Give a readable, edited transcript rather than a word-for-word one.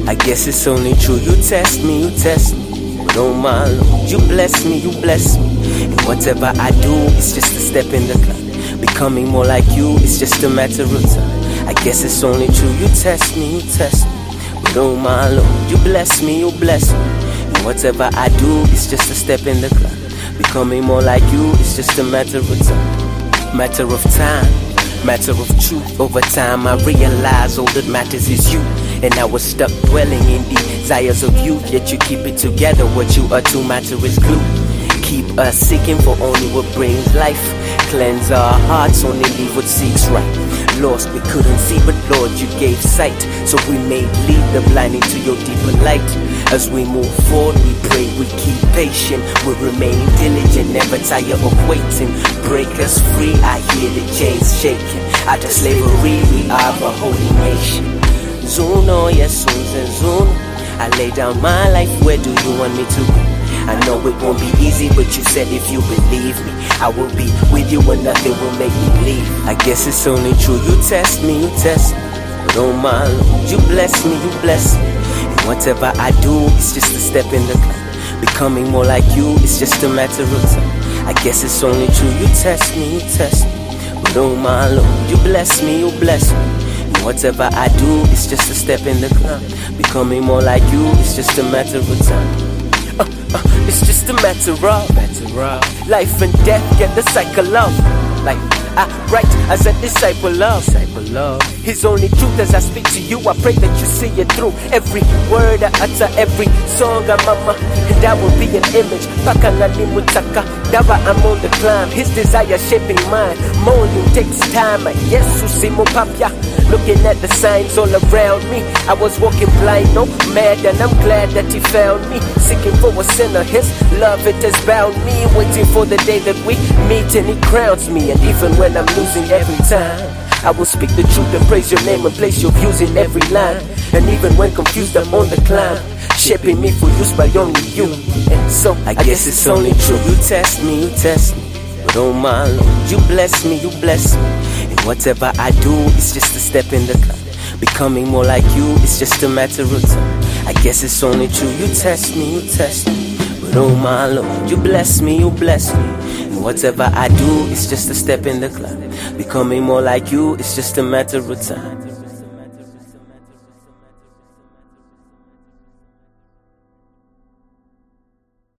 I guess it's only true. You test me, but oh my Lord, you bless me, and whatever I do, it's just a step in the cloud. Becoming more like you, it's just a matter of time. I guess it's only true. You test me, but oh my Lord, you bless me, and whatever I do, it's just a step in the cloud. Becoming more like you, it's just a matter of time. Matter of time, matter of truth. Over time I realize all that matters is you. And I was stuck dwelling in desires of youth, yet you keep it together. What you are to matter is glue. Keep us seeking for only what brings life. Cleanse our hearts, only leave what seeks right. Lost we couldn't see, but Lord you gave sight, so we may lead the blind into your deeper light. As we move forward we pray, we keep patient, we remain diligent, never tire of waiting. Break us free, I hear the chains shaking. Out of slavery we are a holy nation. Zuno, yes, Zuno. I lay down my life, where do you want me to go? I know it won't be easy, but you said if you believe me, I will be with you and nothing will make me leave. I guess it's only true. You test me, but oh my Lord, you bless me, and whatever I do, it's just a step in the cloud. Becoming more like you, it's just a matter of time. I guess it's only true. You test me, but oh my Lord, you bless me, and whatever I do, it's just a step in the cloud. Becoming more like you, it's just a matter of time. It's just a matter of life and death, get the cycle of like I write as a disciple of His only truth. As I speak to you, I pray that you see it through. Every word I utter, every song I'm and I will be an image. Pakangani mutaka, dawa I'm on the climb. His desire shaping mine. Molding takes time. Jesus papya. Looking at the signs all around me, I was walking blind, no mad, and I'm glad that he found me. Seeking for a sinner, his love it has bound me. Waiting for the day that we meet and he crowns me. And even when I'm losing every time, I will speak the truth and praise your name and place your views in every line. And even when confused, I'm on the climb, shaping me for use by only you. And so I guess it's only true. You test me, but oh my Lord, you bless me, and whatever I do, it's just a step in the cloud. Becoming more like you, it's just a matter of time. I guess it's only true. You test me, but oh my Lord, you bless me, and whatever I do, it's just a step in the cloud. Becoming more like you, it's just a matter of time.